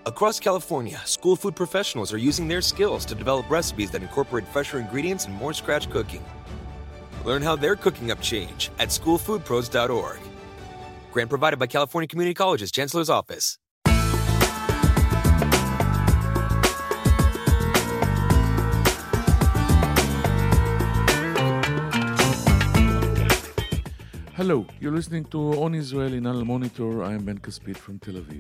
Across California, school food professionals are using their skills to develop recipes that incorporate fresher ingredients and more scratch cooking. Learn how they're cooking up change at schoolfoodpros.org. Grant provided by California Community College's Chancellor's Office. Hello, you're listening to On Israel in Al Monitor. I am Ben Caspit from Tel Aviv.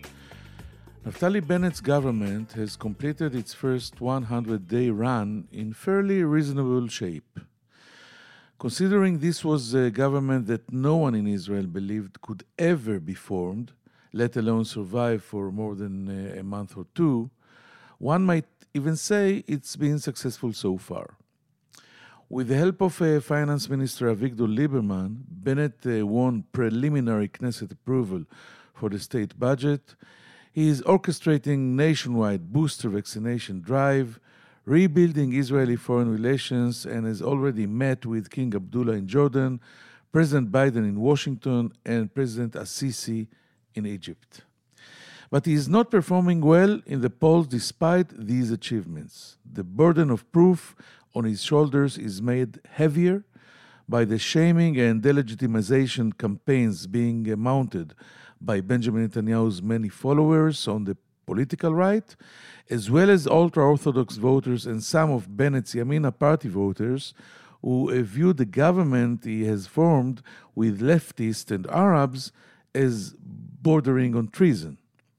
Naftali Bennett's government has completed its first 100-day run in fairly reasonable shape. Considering this was a government that no one in Israel believed could ever be formed, let alone survive for more than a month or two, one might even say it's been successful so far. With the help of Finance Minister Avigdor Lieberman, Bennett won preliminary Knesset approval for the state budget. He is orchestrating nationwide booster vaccination drive, rebuilding Israeli foreign relations, and has already met with King Abdullah in Jordan, President Biden in Washington, and President Assisi in Egypt. But he is not performing well in the polls despite these achievements. The burden of proof on his shoulders is made heavier by the shaming and delegitimization campaigns being mounted by Benjamin Netanyahu's many followers on the political right, as well as ultra-Orthodox voters and some of Bennett's Yamina party voters who view the government he has formed with leftists and Arabs as bordering on treason.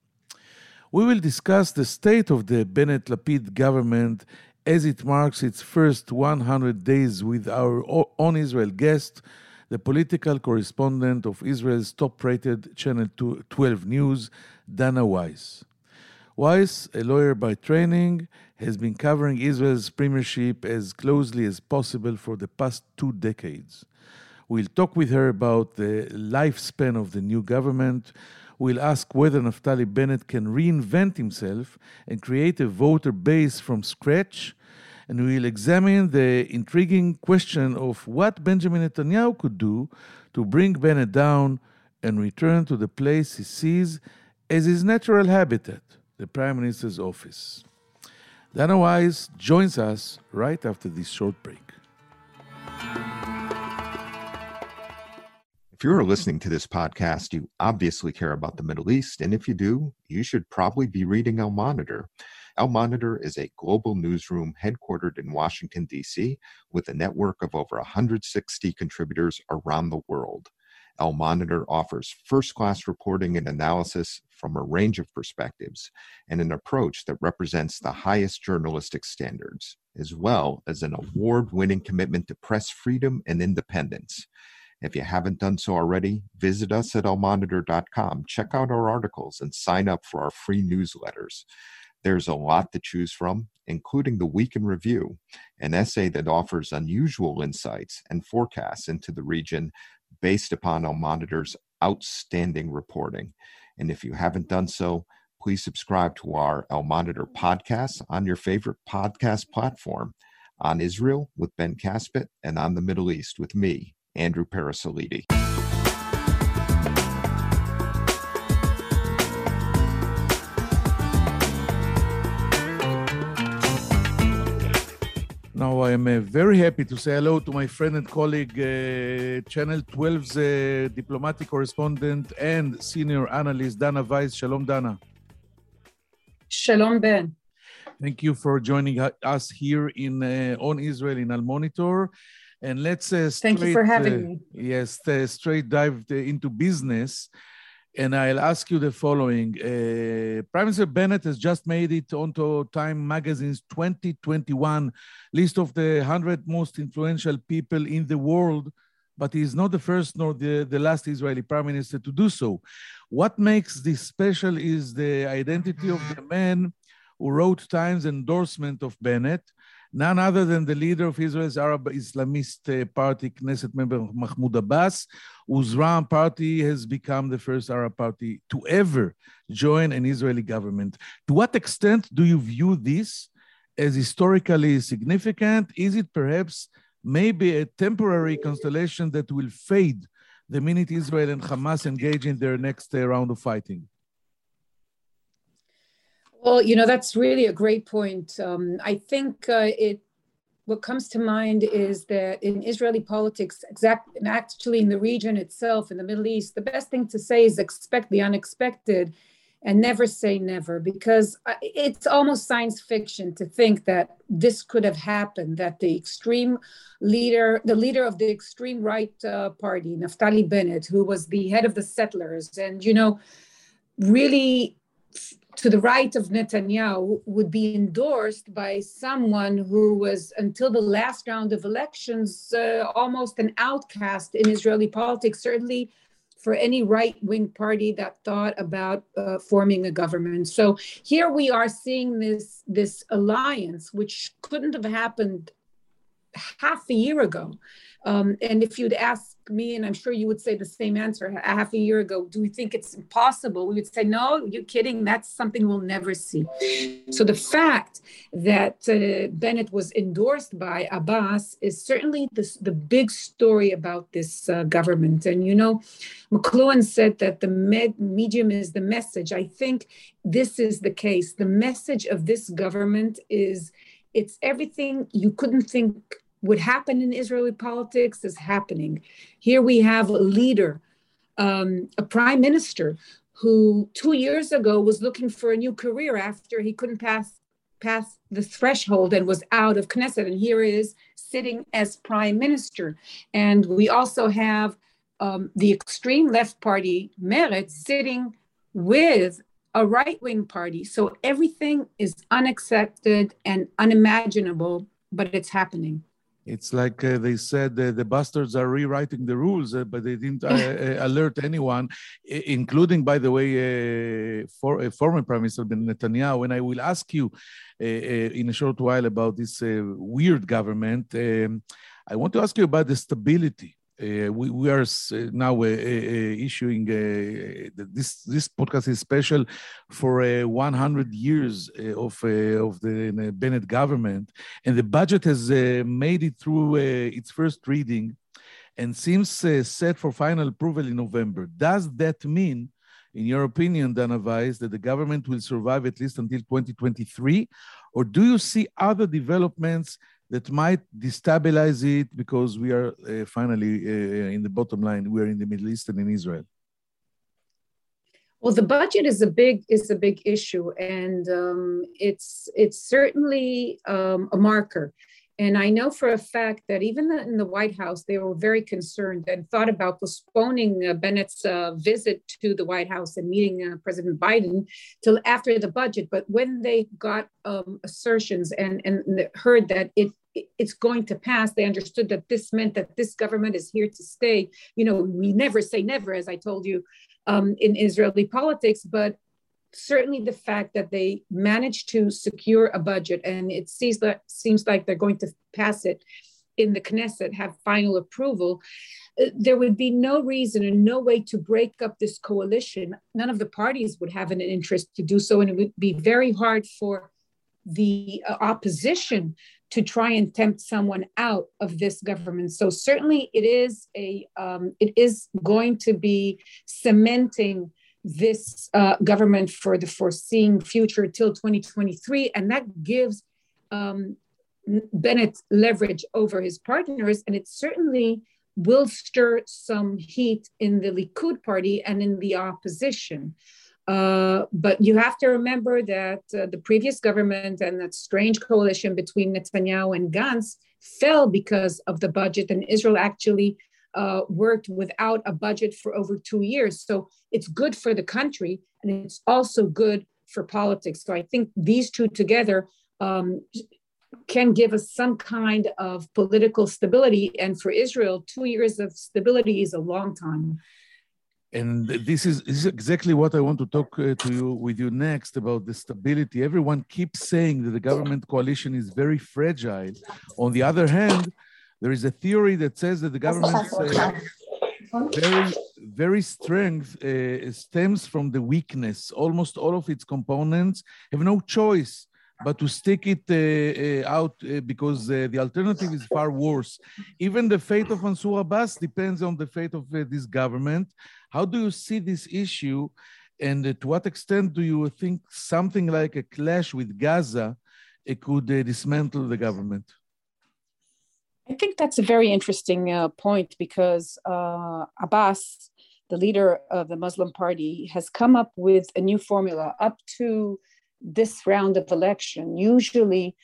We will discuss the state of the Bennett-Lapid government as it marks its first 100 days with our On Israel guest, the political correspondent of Israel's top-rated Channel 12 News, Dana Weiss. Weiss, a lawyer by training, has been covering Israel's premiership as closely as possible for the past 2 decades. We'll talk with her about the lifespan of the new government. We'll ask whether Naftali Bennett can reinvent himself and create a voter base from scratch. And we'll examine the intriguing question of what Benjamin Netanyahu could do to bring Bennett down and return to the place he sees as his natural habitat, the Prime Minister's office. Dana Weiss joins us right after this short break. If you're listening to this podcast, you obviously care about the Middle East, and if you do, you should probably be reading Al Monitor. Al Monitor is a global newsroom headquartered in Washington, D.C., with a network of over 160 contributors around the world. Al Monitor offers first-class reporting and analysis from a range of perspectives and an approach that represents the highest journalistic standards, as well as an award-winning commitment to press freedom and independence. If you haven't done so already, visit us at almonitor.com, check out our articles, and sign up for our free newsletters. There's a lot to choose from, including the Week in Review, an essay that offers unusual insights and forecasts into the region based upon Al Monitor's outstanding reporting. And if you haven't done so, please subscribe to our Al Monitor podcast on your favorite podcast platform, On Israel with Ben Caspit, and On the Middle East with me, Andrew Parasolidi. Now, I am very happy to say hello to my friend and colleague, Channel 12's diplomatic correspondent and senior analyst, Dana Weiss. Shalom, Dana. Shalom, Ben. Thank you for joining us here in On Israel in Al Monitor. And let's thank you for having me. Yes, straight dive into business. And I'll ask you the following. Prime Minister Bennett has just made it onto Time Magazine's 2021 list of the 100 most influential people in the world, but he is not the first nor the last Israeli Prime Minister to do so. What makes this special is the identity of the man who wrote Time's endorsement of Bennett, none other than the leader of Israel's Arab Islamist party, Knesset member Mahmoud Abbas, whose Ram party has become the first Arab party to ever join an Israeli government. To what extent do you view this as historically significant? Is it perhaps maybe a temporary constellation that will fade the minute Israel and Hamas engage in their next round of fighting? Well, that's really a great point. I think what comes to mind is that in Israeli politics, and actually in the region itself, in the Middle East, the best thing to say is expect the unexpected and never say never, because it's almost science fiction to think that this could have happened, that the leader of the extreme right party, Naftali Bennett, who was the head of the settlers, and, really to the right of Netanyahu, would be endorsed by someone who was, until the last round of elections, almost an outcast in Israeli politics, certainly for any right-wing party that thought about forming a government. So here we are seeing this alliance, which couldn't have happened half a year ago. And if you'd ask me, and I'm sure you would say the same answer, half a year ago, do we think it's impossible? We would say, no, you're kidding. That's something we'll never see. So the fact that Bennett was endorsed by Abbas is certainly the big story about this government. And, McLuhan said that the medium is the message. I think this is the case. The message of this government is it's everything you couldn't think would happen in Israeli politics is happening. Here we have a leader, a prime minister, who 2 years ago was looking for a new career after he couldn't pass the threshold and was out of Knesset. And here he is sitting as prime minister. And we also have the extreme left party, Meretz, sitting with a right-wing party. So everything is unaccepted and unimaginable, but it's happening. It's like they said the bastards are rewriting the rules, but they didn't alert anyone, including, by the way, former Prime Minister Netanyahu. And I will ask you in a short while about this weird government. I want to ask you about the stability. We are now issuing this podcast is special for 100 years of the Bennett government, and the budget has made it through its first reading and seems set for final approval in November. Does that mean, in your opinion, Dana Weiss, that the government will survive at least until 2023, or do you see other developments that might destabilize it, because we are finally in the bottom line, we're in the Middle East and in Israel? Well, the budget is a big issue, and it's certainly a marker. And I know for a fact that even in the White House, they were very concerned and thought about postponing Bennett's visit to the White House and meeting President Biden till after the budget. But when they got assertions and heard that it's going to pass, they understood that this meant that this government is here to stay. We never say never, as I told you, in Israeli politics, but certainly the fact that they managed to secure a budget, and it seems like they're going to pass it in the Knesset, have final approval, there would be no reason and no way to break up this coalition. None of the parties would have an interest to do so, and it would be very hard for the opposition to try and tempt someone out of this government. So certainly it is going to be cementing this government for the foreseeing future till 2023. And that gives Bennett leverage over his partners. And it certainly will stir some heat in the Likud party and in the opposition. But you have to remember that the previous government and that strange coalition between Netanyahu and Gantz fell because of the budget, and Israel actually worked without a budget for over 2 years. So it's good for the country, and it's also good for politics. So I think these two together can give us some kind of political stability. And for Israel, 2 years of stability is a long time. And this is exactly what I want to talk with you next about the stability. Everyone keeps saying that the government coalition is very fragile. On the other hand, there is a theory that says that the government's very strength stems from the weakness. Almost all of its components have no choice but to stick it out because the alternative is far worse. Even the fate of Mansour Abbas depends on the fate of this government. How do you see this issue? And to what extent do you think something like a clash with Gaza could dismantle the government? I think that's a very interesting point because Abbas, the leader of the Muslim party, has come up with a new formula. Up to this round of election, usually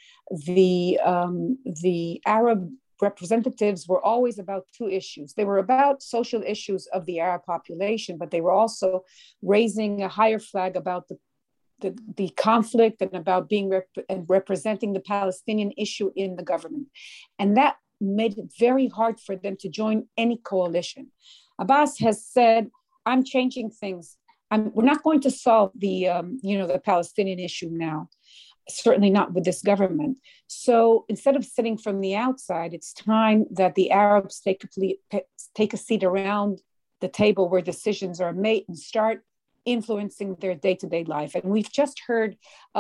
the Arab representatives were always about two issues. They were about social issues of the Arab population, but they were also raising a higher flag about the conflict and about being and representing the Palestinian issue in the government. And that made it very hard for them to join any coalition. Abbas has said, I'm changing things. We're not going to solve the Palestinian issue now, certainly not with this government. So instead of sitting from the outside, it's time that the Arabs take a seat around the table where decisions are made and start influencing their day-to-day life. And we've just heard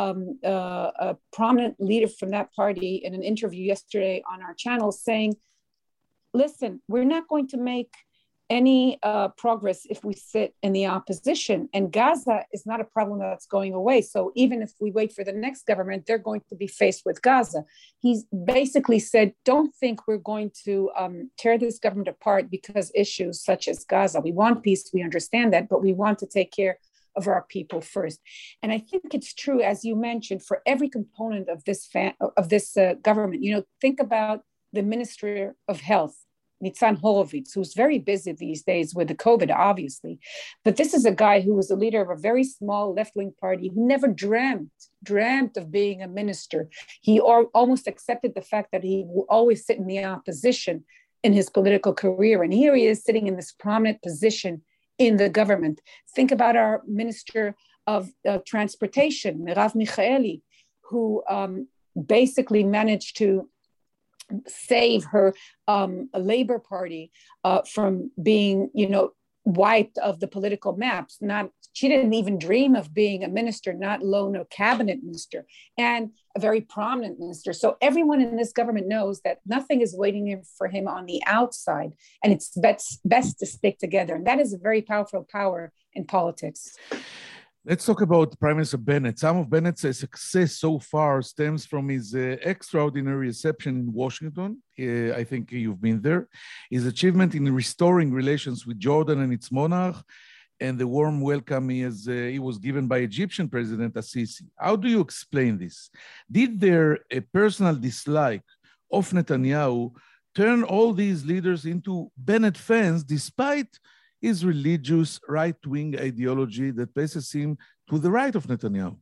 a prominent leader from that party in an interview yesterday on our channel saying, listen, we're not going to make any progress if we sit in the opposition. And Gaza is not a problem that's going away. So even if we wait for the next government, they're going to be faced with Gaza. He's basically said, don't think we're going to tear this government apart because issues such as Gaza. We want peace, we understand that, but we want to take care of our people first. And I think it's true, as you mentioned, for every component of this government. Think about the Minister of Health, Nitzan Horowitz, who's very busy these days with the COVID, obviously. But this is a guy who was a leader of a very small left-wing party who never dreamt of being a minister. He almost accepted the fact that he will always sit in the opposition in his political career. And here he is sitting in this prominent position in the government. Think about our Minister of Transportation, Merav Michaeli, who basically managed to save her Labor Party from being, wiped of the political maps. She didn't even dream of being a minister, not alone a cabinet minister, and a very prominent minister. So everyone in this government knows that nothing is waiting for him on the outside, and it's best to stick together. And that is a very powerful power in politics. Let's talk about Prime Minister Bennett. Some of Bennett's success so far stems from his extraordinary reception in Washington. I think you've been there. His achievement in restoring relations with Jordan and its monarch, and the warm welcome he was given by Egyptian President Assisi. How do you explain this? Did their personal dislike of Netanyahu turn all these leaders into Bennett fans despite his religious right-wing ideology that places him to the right of Netanyahu?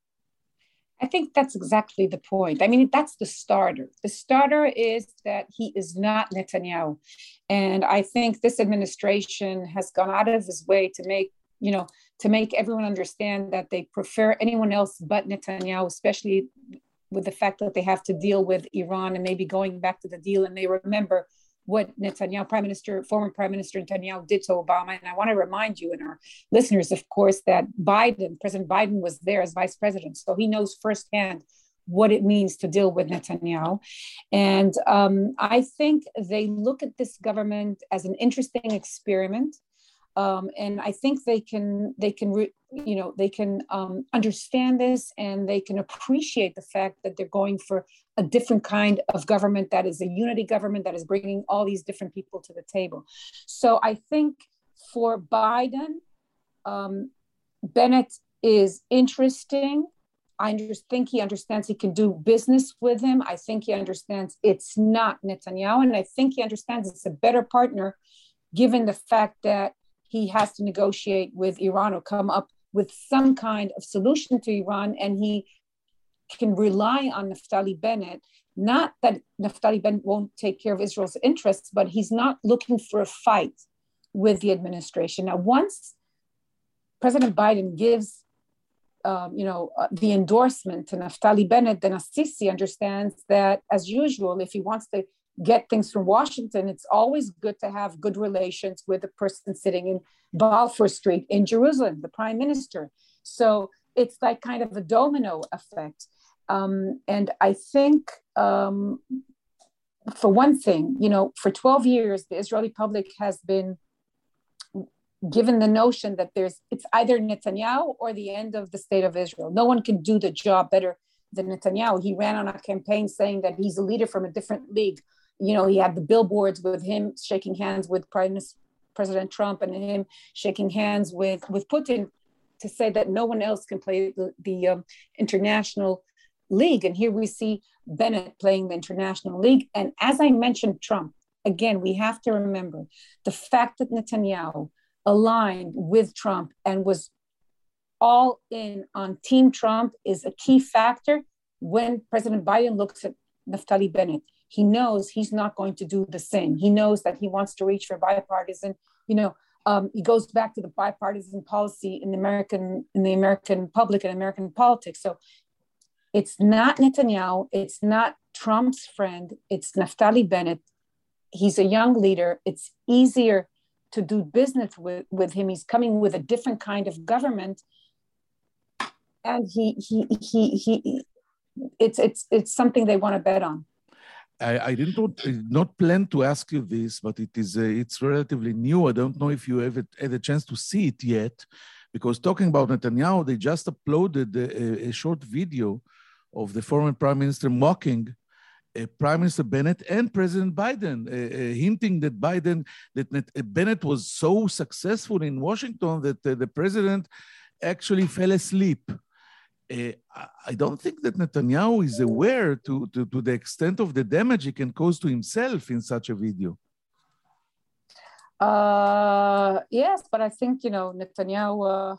I think that's exactly the point. I mean, that's the starter. The starter is that he is not Netanyahu. And I think this administration has gone out of his way to make everyone understand that they prefer anyone else but Netanyahu, especially with the fact that they have to deal with Iran and maybe going back to the deal. And they remember what Netanyahu, former Prime Minister Netanyahu did to Obama. And I want to remind you and our listeners, of course, that President Biden was there as vice president. So he knows firsthand what it means to deal with Netanyahu. And I think they look at this government as an interesting experiment. And I think they can understand this, and they can appreciate the fact that they're going for a different kind of government that is a unity government that is bringing all these different people to the table. So I think for Biden, Bennett is interesting. I think he understands he can do business with him. I think he understands it's not Netanyahu, and I think he understands it's a better partner given the fact that he has to negotiate with Iran or come up with some kind of solution to Iran, and he can rely on Naftali Bennett. Not that Naftali Bennett won't take care of Israel's interests, but he's not looking for a fight with the administration. Now, once President Biden gives the endorsement to Naftali Bennett, then Assisi understands that, as usual, if he wants to get things from Washington, it's always good to have good relations with the person sitting in Balfour Street in Jerusalem, the prime minister. So it's like kind of a domino effect. And I think, for one thing, for 12 years, the Israeli public has been given the notion that it's either Netanyahu or the end of the state of Israel. No one can do the job better than Netanyahu. He ran on a campaign saying that he's a leader from a different league. He had the billboards with him shaking hands with President Trump and him shaking hands with Putin to say that no one else can play the international league. And here we see Bennett playing the international league. And as I mentioned, Trump, again, we have to remember the fact that Netanyahu aligned with Trump and was all in on Team Trump is a key factor when President Biden looks at Naftali Bennett. He knows he's not going to do the same. He knows that he wants to reach for bipartisan. He goes back to the bipartisan policy in the American public and American politics. So it's not Netanyahu. It's not Trump's friend. It's Naftali Bennett. He's a young leader. It's easier to do business with him. He's coming with a different kind of government, and it's something they want to bet on. I did not plan to ask you this, but it's relatively new. I don't know if you have had a chance to see it yet, because talking about Netanyahu, they just uploaded a short video of the former prime minister mocking Prime Minister Bennett and President Biden, hinting that Bennett was so successful in Washington that the president actually fell asleep. I don't think that Netanyahu is aware to the extent of the damage he can cause to himself in such a video. Yes, but I think, Netanyahu...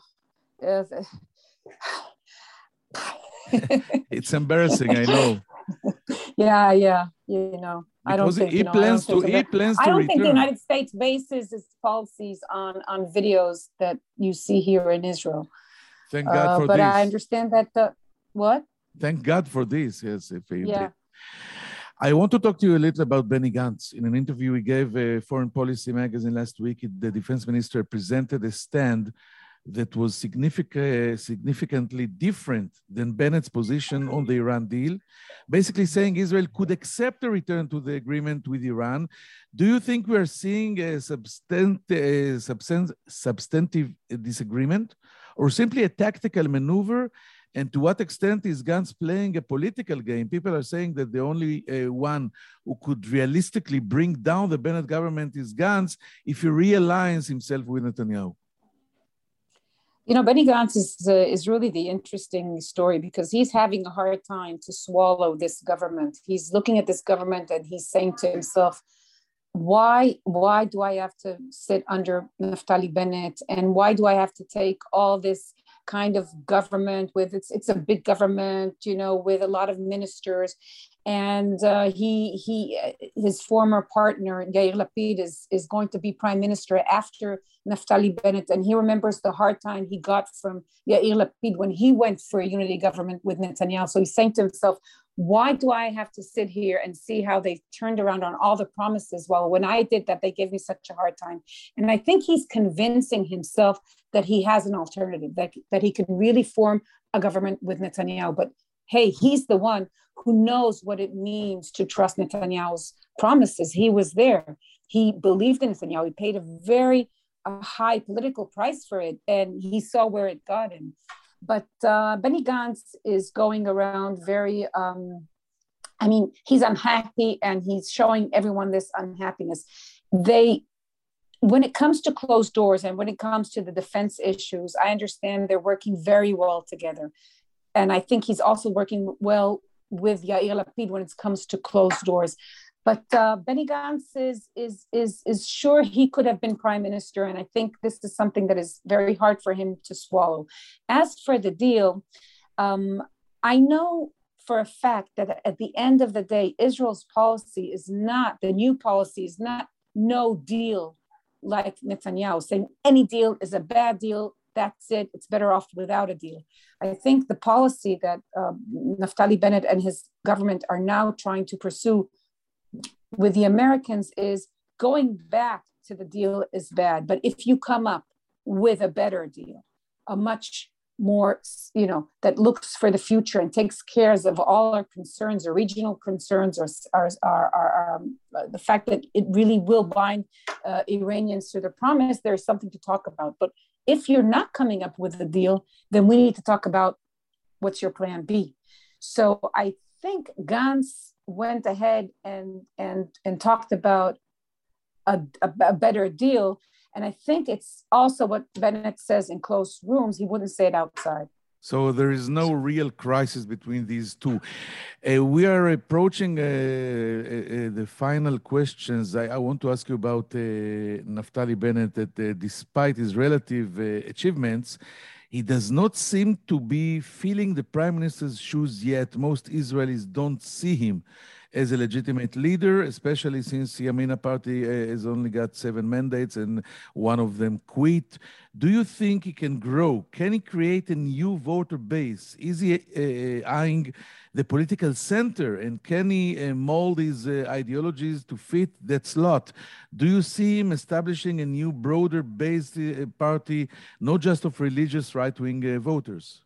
It's embarrassing, I know. Yeah. I don't think he plans to return. I don't think the United States bases its policies on videos that you see here in Israel. Thank God for but this. I understand that what? Thank God for this. Yes. I want to talk to you a little about Benny Gantz. In an interview he gave Foreign Policy magazine last week, the defense minister presented a stand that was significantly different than Bennett's position on the Iran deal, basically saying Israel could accept a return to the agreement with Iran. Do you think we are seeing a substantive disagreement, or simply a tactical maneuver? And to what extent is Gantz playing a political game? People are saying that the only one who could realistically bring down the Bennett government is Gantz if he realigns himself with Netanyahu. Benny Gantz is really the interesting story, because he's having a hard time to swallow this government. He's looking at this government and he's saying to himself, why do I have to sit under Naftali Bennett? And why do I have to take all this kind of government with it's a big government, with a lot of ministers. And his former partner, Yair Lapid, is going to be prime minister after Naftali Bennett. And he remembers the hard time he got from Yair Lapid when he went for a unity government with Netanyahu. So he's saying to himself, why do I have to sit here and see how they've turned around on all the promises? Well, when I did that, they gave me such a hard time. And I think he's convincing himself that he has an alternative, that he can really form a government with Netanyahu. But hey, he's the one who knows what it means to trust Netanyahu's promises. He was there. He believed in Netanyahu. He paid a very high political price for it, and he saw where it got him. But Benny Gantz is going around very, he's unhappy, and he's showing everyone this unhappiness. When it comes to closed doors and when it comes to the defense issues, I understand they're working very well together. And I think he's also working well with Yair Lapid when it comes to closed doors. But Benny Gantz is sure he could have been prime minister. And I think this is something that is very hard for him to swallow. As for the deal, I know for a fact that at the end of the day, Israel's policy is not, the new policy is not no deal like Netanyahu, saying any deal is a bad deal. That's it. It's better off without a deal. I think the policy that Naftali Bennett and his government are now trying to pursue with the Americans is going back to the deal is bad. But if you come up with a better deal, a much more, that looks for the future and takes care of all our concerns or regional concerns, or the fact that it really will bind Iranians to the promise, there's something to talk about. But if you're not coming up with a deal, then we need to talk about what's your plan B. So I think Gantz went ahead and talked about a better deal. And I think it's also what Bennett says in closed rooms. He wouldn't say it outside. So there is no real crisis between these two. We are approaching the final questions. I want to ask you about Naftali Bennett, that despite his relative achievements, he does not seem to be filling the prime minister's shoes yet. Most Israelis don't see him as a legitimate leader, especially since Yamina party has only got 7 mandates and one of them quit. Do you think he can grow? Can he create a new voter base? Is he eyeing the political center, and can he mold his ideologies to fit that slot? Do you see him establishing a new broader based party, not just of religious right-wing voters?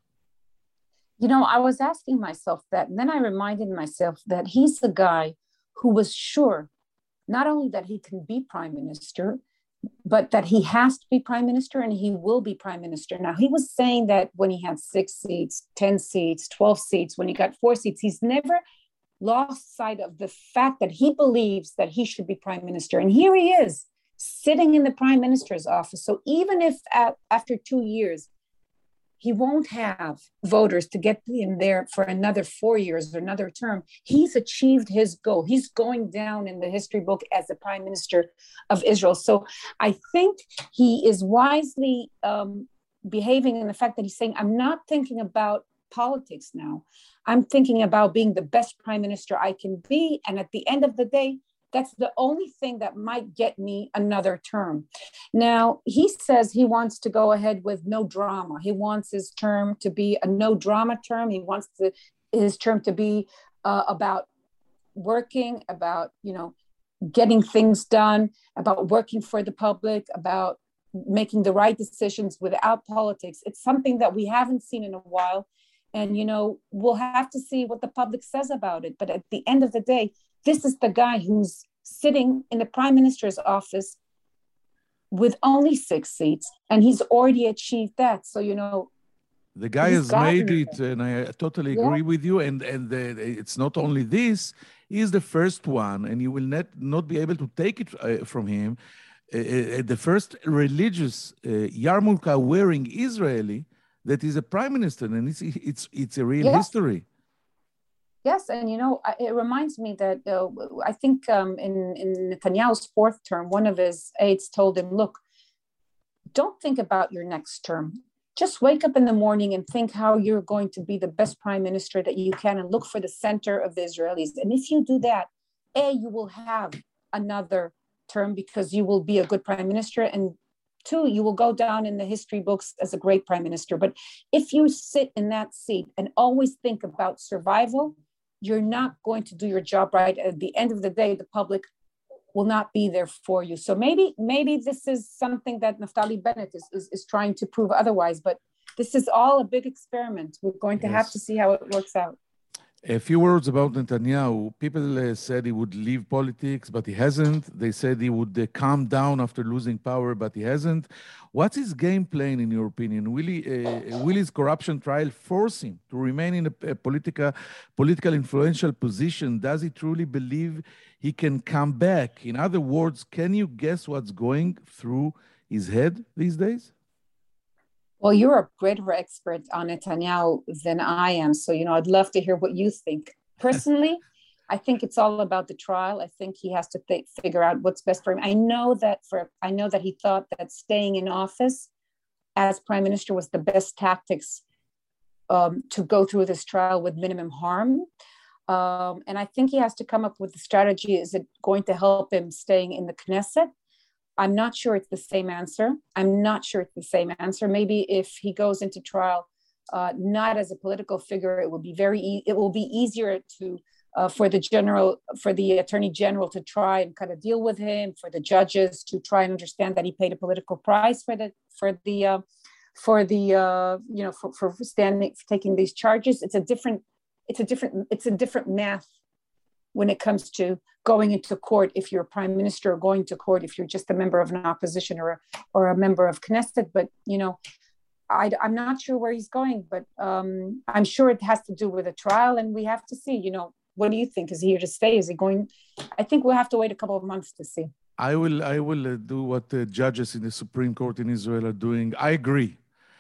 I was asking myself that, and then I reminded myself that he's the guy who was sure not only that he can be prime minister, but that he has to be prime minister and he will be prime minister. Now, he was saying that when he had 6 seats, 10 seats, 12 seats, when he got 4 seats, he's never lost sight of the fact that he believes that he should be prime minister. And here he is, sitting in the prime minister's office. So even if after 2 years, he won't have voters to get in there for another 4 years or another term, he's achieved his goal. He's going down in the history book as the prime minister of Israel. So I think he is wisely behaving in the fact that he's saying, I'm not thinking about politics now. I'm thinking about being the best prime minister I can be. And at the end of the day, that's the only thing that might get me another term. Now, he says he wants to go ahead with no drama. He wants his term to be a no drama term. He wants his term to be about working, about, getting things done, about working for the public, about making the right decisions without politics. It's something that we haven't seen in a while. And, we'll have to see what the public says about it. But at the end of the day, this is the guy who's sitting in the prime minister's office with only 6 seats, and he's already achieved that. So, the guy has made it, and I totally agree with you. And it's not only this, he's the first one, and you will not be able to take it from him. The first religious yarmulke wearing Israeli that is a prime minister, and it's a real history. Yes, and it reminds me that I think in Netanyahu's 4th term, one of his aides told him, look, don't think about your next term. Just wake up in the morning and think how you're going to be the best prime minister that you can, and look for the center of the Israelis. And if you do that, you will have another term because you will be a good prime minister, and 2, you will go down in the history books as a great prime minister. But if you sit in that seat and always think about survival, you're not going to do your job right. At the end of the day, the public will not be there for you. So maybe this is something that Naftali Bennett is trying to prove otherwise, but this is all a big experiment. We're going to have to see how it works out. A few words about Netanyahu. People said he would leave politics, but he hasn't. They said he would calm down after losing power, but he hasn't. What's his game plan, in your opinion? Will his corruption trial force him to remain in a political influential position? Does he truly believe he can come back? In other words, can you guess what's going through his head these days? Well, you're a greater expert on Netanyahu than I am. So, I'd love to hear what you think. Personally, I think it's all about the trial. I think he has to figure out what's best for him. I know that he thought that staying in office as prime minister was the best tactics to go through this trial with minimum harm. And I think he has to come up with a strategy. Is it going to help him staying in the Knesset? I'm not sure it's the same answer. Maybe if he goes into trial, not as a political figure, it will be easier for the attorney general to try and kind of deal with him, for the judges to try and understand that he paid a political price for the for the for taking these charges. It's a different math when it comes to going into court if you're a prime minister, or going to court if you're just a member of an opposition or a member of Knesset. But I'm not sure where he's going, but I'm sure it has to do with a trial, and we have to see. What do you think? Is he here to stay? Is he going? I think we'll have to wait a couple of months to see. I will do what the judges in the Supreme Court in Israel are doing. I agree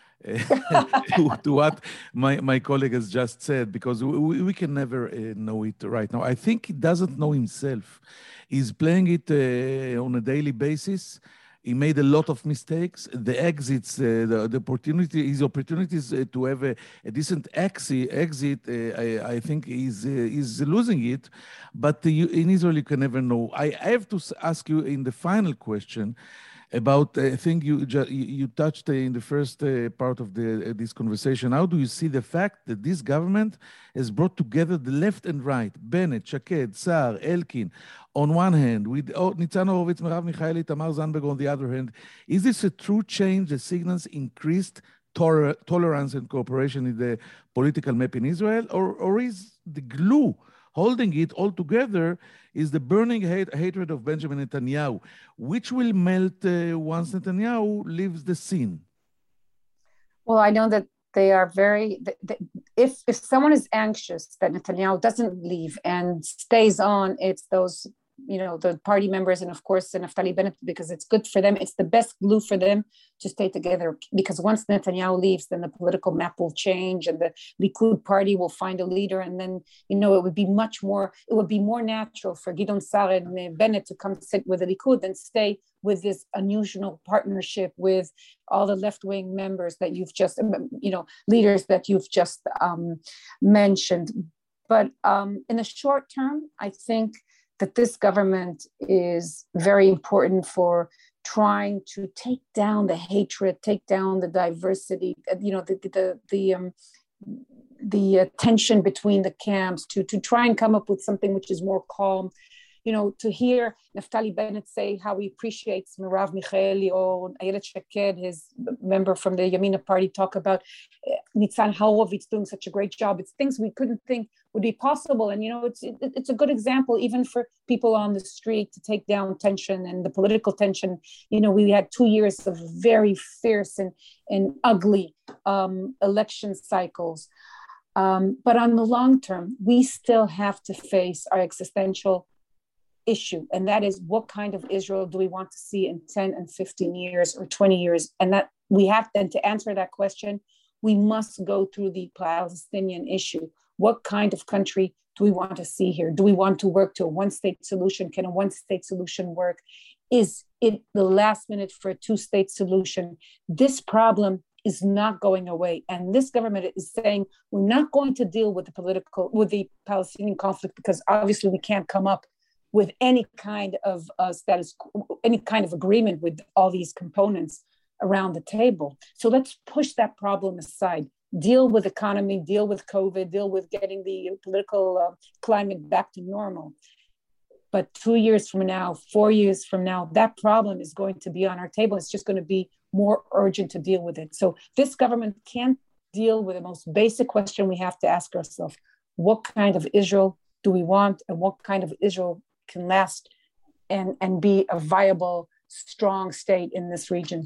to what my colleague has just said, because we can never know it right now. I think he doesn't know himself. He's playing it on a daily basis. He made a lot of mistakes. The exits, his opportunities to have a decent exit, I think is losing it. But in Israel, you can never know. I have to ask you in the final question about a thing you touched in the first part of this conversation. How do you see the fact that this government has brought together the left and right, Bennett, Shaked, Saar, Elkin, on one hand, with Nitzan Horowitz, Merav Michaeli, Tamar Zandberg on the other hand? Is this a true change that signals increased tolerance and cooperation in the political map in Israel? Or is the glue holding it all together is the burning hatred of Benjamin Netanyahu, which will melt once Netanyahu leaves the scene? Well, I know that they are if someone is anxious that Netanyahu doesn't leave and stays on, it's those, the party members, and of course, Naftali Bennett, because it's good for them. It's the best glue for them to stay together, because once Netanyahu leaves, then the political map will change and the Likud party will find a leader. And then, it would be more natural for Gideon Saar and Bennett to come sit with the Likud than stay with this unusual partnership with all the left-wing members that you've just, leaders that you've just mentioned. But in the short term, I think that this government is very important for trying to take down the hatred, take down the diversity, the tension between the camps, to try and come up with something which is more calm. To hear Naftali Bennett say how he appreciates Merav Michaeli or Ayelet Shaked, his member from the Yamina party, talk about Nitzan Horowitz doing such a great job. It's things we couldn't think would be possible. And, it's a good example even for people on the street to take down tension and the political tension. We had 2 years of very fierce and ugly election cycles. But on the long term, we still have to face our existential issue, and that is, what kind of Israel do we want to see in 10 and 15 years or 20 years? And that we have then to answer that question, we must go through the Palestinian issue. What kind of country do we want to see here? Do we want to work to a one-state solution? Can a one-state solution work? Is it the last minute for a two-state solution? This problem is not going away. And this government is saying, we're not going to deal with the Palestinian conflict, because obviously we can't come up with any kind of any kind of agreement with all these components around the table. So let's push that problem aside. Deal with economy, deal with COVID, deal with getting the political climate back to normal. But 2 years from now, 4 years from now, that problem is going to be on our table. It's just going to be more urgent to deal with it. So this government can't deal with the most basic question we have to ask ourselves. What kind of Israel do we want, and what kind of Israel can last and be a viable, strong state in this region?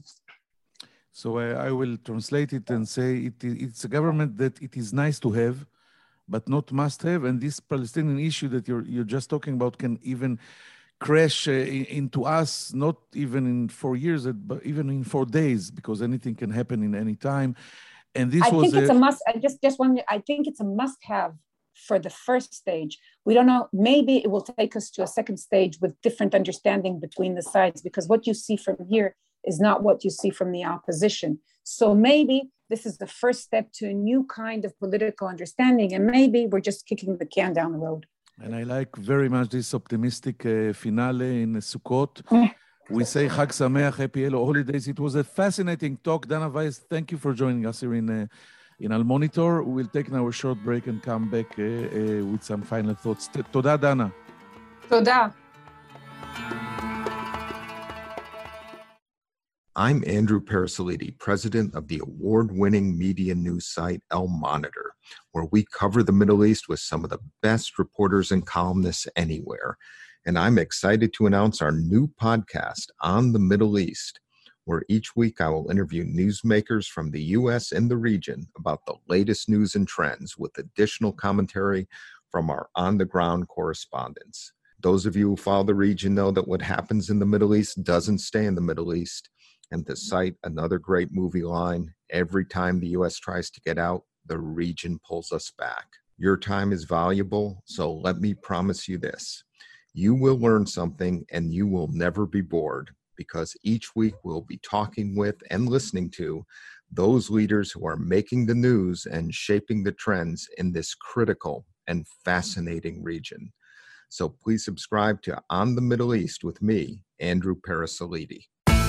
So I will translate it and say it's a government that it is nice to have, but not must have. And this Palestinian issue that you're just talking about can even crash into us, not even in 4 years, but even in 4 days, because anything can happen in any time. And this I think it's a must. I think it's a must-have for the first stage. We don't know, maybe it will take us to a second stage with different understanding between the sides, because what you see from here is not what you see from the opposition. So maybe this is the first step to a new kind of political understanding, and maybe we're just kicking the can down the road. And I like very much this optimistic finale in Sukkot. We say Chag Sameach, happy holidays. It was a fascinating talk. Dana Weiss, thank you for joining us here in Al Monitor. We'll take now a short break and come back with some final thoughts. Toda, Dana. Toda. I'm Andrew Parasiliti, president of the award-winning media news site El Monitor, where we cover the Middle East with some of the best reporters and columnists anywhere. And I'm excited to announce our new podcast, On the Middle East, where each week I will interview newsmakers from the U.S. and the region about the latest news and trends with additional commentary from our on-the-ground correspondents. Those of you who follow the region know that what happens in the Middle East doesn't stay in the Middle East. And to cite another great movie line, every time the U.S. tries to get out, the region pulls us back. Your time is valuable, so let me promise you this. You will learn something and you will never be bored, because each week we'll be talking with and listening to those leaders who are making the news and shaping the trends in this critical and fascinating region. So please subscribe to On the Middle East with me, Andrew Parasiliti.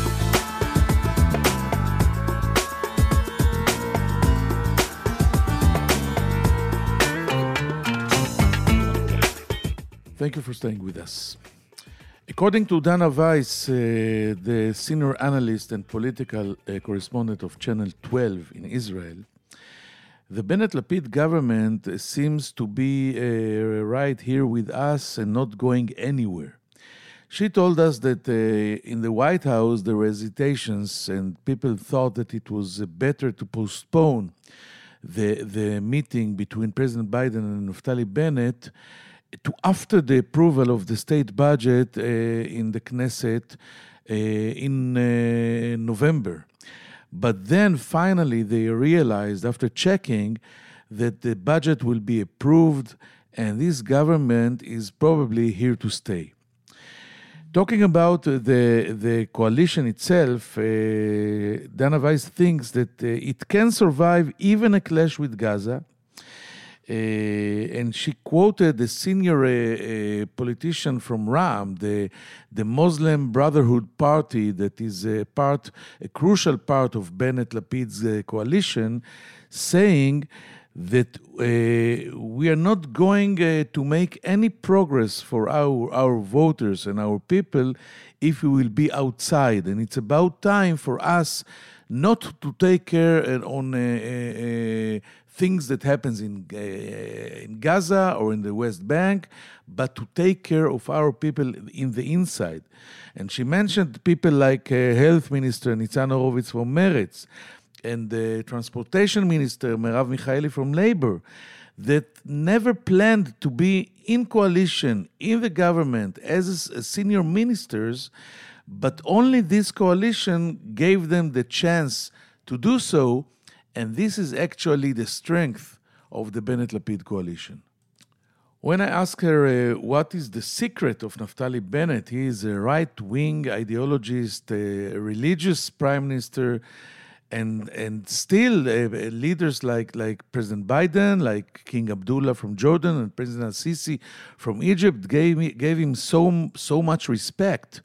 Thank you for staying with us. According to Dana Weiss, the senior analyst and political correspondent of Channel 12 in Israel, the Bennett-Lapid government seems to be right here with us and not going anywhere. She told us that in the White House there were hesitations and people thought that it was better to postpone the meeting between President Biden and Naftali Bennett to after the approval of the state budget in the Knesset in November. But then finally they realized after checking that the budget will be approved and this government is probably here to stay. Talking about the coalition itself, Dana Weiss thinks that it can survive even a clash with Gaza. And she quoted the senior politician from Ram, the Muslim Brotherhood Party that is a crucial part of Bennett-Lapid's coalition, saying that we are not going to make any progress for our voters and our people if we will be outside. And it's about time for us not to take care on things that happens in Gaza or in the West Bank, but to take care of our people in the inside. And she mentioned people like Health Minister Nitzan Horowitz from Meretz and the Transportation Minister Merav Michaeli from Labor that never planned to be in coalition in the government as senior ministers, but only this coalition gave them the chance to do so. And this is actually the strength of the Bennett-Lapid coalition. When I asked her what is the secret of Naftali Bennett, he is a right-wing ideologist, a religious prime minister, and still leaders like President Biden, like King Abdullah from Jordan, and President al-Sisi from Egypt gave him so much respect.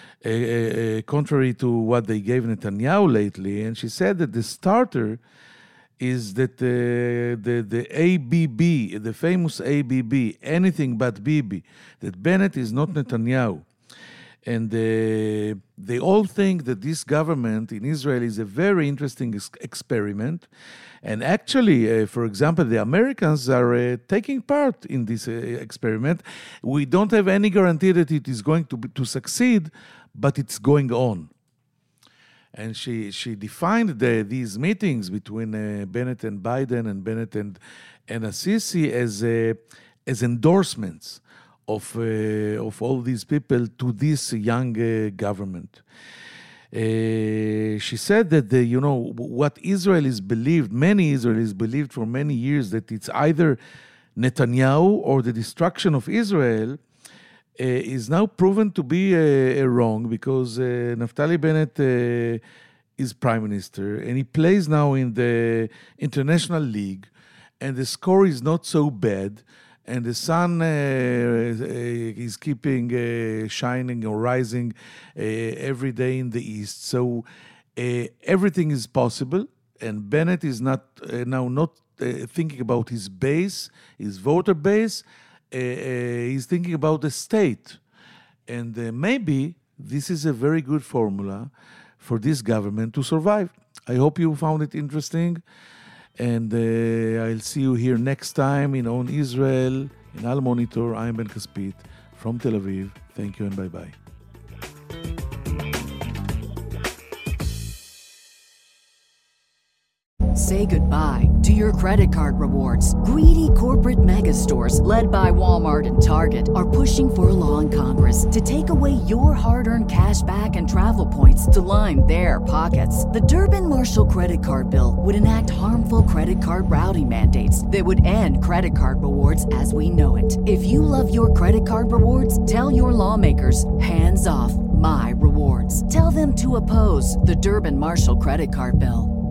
Contrary to what they gave Netanyahu lately. And she said that the starter is that the ABB, the famous ABB, anything but Bibi, that Bennett is not Netanyahu. And they all think that this government in Israel is a very interesting experiment. And actually, for example, the Americans are taking part in this experiment. We don't have any guarantee that it is going to succeed, but it's going on. And she defined these meetings between Bennett and Biden and Bennett and al-Sisi as endorsements of all these people to this young government. She said that what Israel is believed, many Israelis believed for many years that it's either Netanyahu or the destruction of Israel. Is now proven to be wrong because Naftali Bennett is prime minister and he plays now in the International League and the score is not so bad and the sun is keeping shining or rising every day in the east. So everything is possible and Bennett is not thinking about his base, his voter base. He's thinking about the state. And maybe this is a very good formula for this government to survive. I hope you found it interesting, and I'll see you here next time in On Israel, in Al Monitor. I'm Ben Caspit from Tel Aviv. Thank you and bye-bye. Say goodbye to your credit card rewards. Greedy corporate mega stores, led by Walmart and Target, are pushing for a law in Congress to take away your hard-earned cash back and travel points to line their pockets. The Durbin-Marshall credit card bill would enact harmful credit card routing mandates that would end credit card rewards as we know it. If you love your credit card rewards, tell your lawmakers, hands off my rewards. Tell them to oppose the Durbin-Marshall credit card bill.